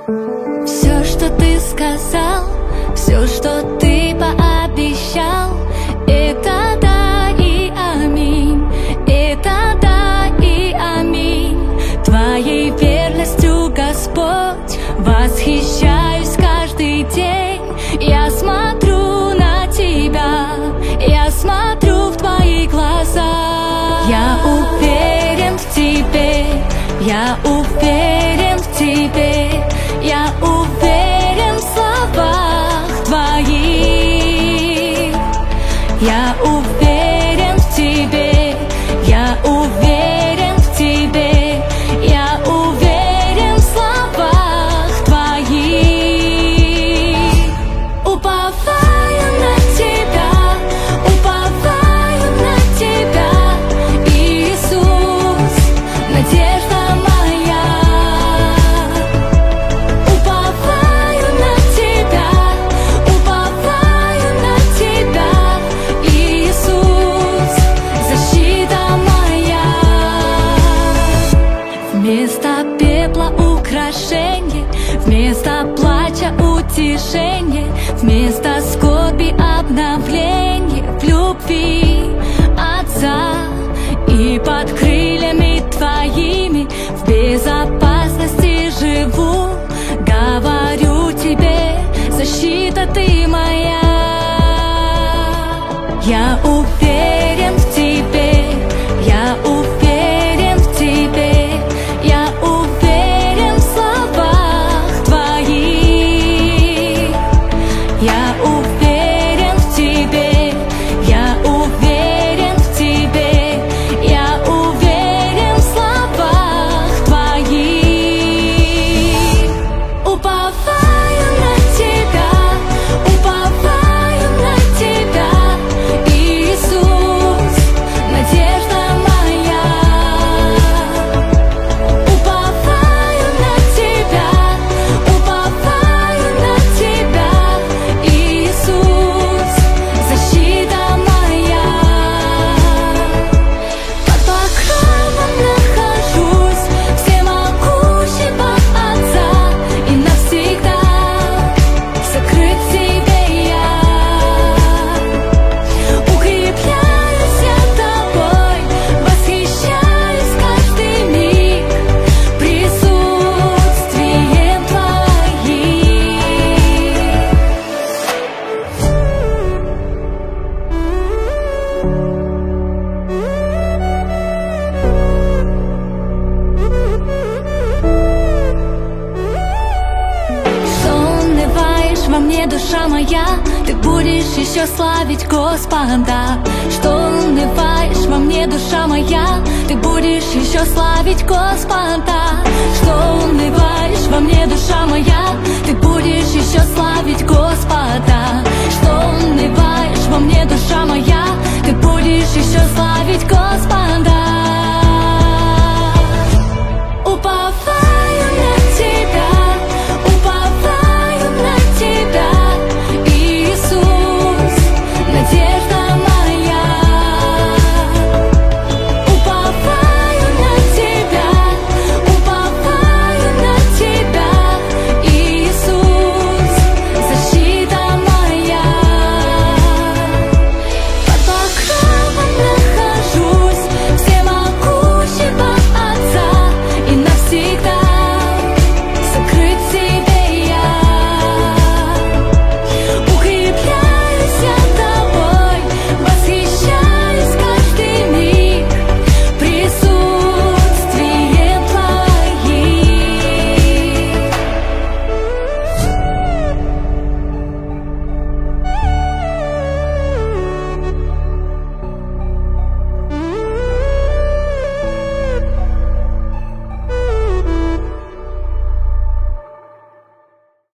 Все, что ты сказал, все, что ты пообещал, это да и аминь, это да и аминь. Твоей верностью, Господь, восхищаюсь каждый день. Я смотрю на Тебя, я смотрю в Твои глаза. Я уверен в Тебе, я уверен в Тебе, я уверен в словах Твоих. Я уверен в Тебе, я уверен в Тебе, я уверен в словах Твоих. Уповаю на Тебя, уповаю на Тебя, Иисус, надежда моя. Уповаю на Тебя, уповаю на Тебя, Иисус, защита моя. Вместо пепла украшение, вместо плача утешение, вместо скорби обновление в любви Отца. И под крыльями Твоими в безопасности живу. Говорю Тебе, защита Ты моя. Я уверен в Тебе, я уверен в Тебе, я уверен в словах Твоих. Я уверен в Тебе, я уверен в Тебе, я уверен в словах Твоих. Уповаю на Тебя, уповаю на Тебя, Иисус, надежда моя. Уповаю на Тебя, уповаю на Тебя, Иисус, защита моя. Под покровом нахожусь, всемогущий Бог Отца, и навсегда сокрыт в Тебе я. Укрепляюсь я Тобой, восхищаюсь каждый миг присутствием Твоим. Что унываешь во мне, душа моя, ты будешь еще славить Господа. Что унываешь во мне, душа моя, ты будешь еще славить Господа. Что унываешь во мне, душа моя, ты будешь еще славить Господа. Что унываешь во мне, душа моя, ты будешь еще славить Господа.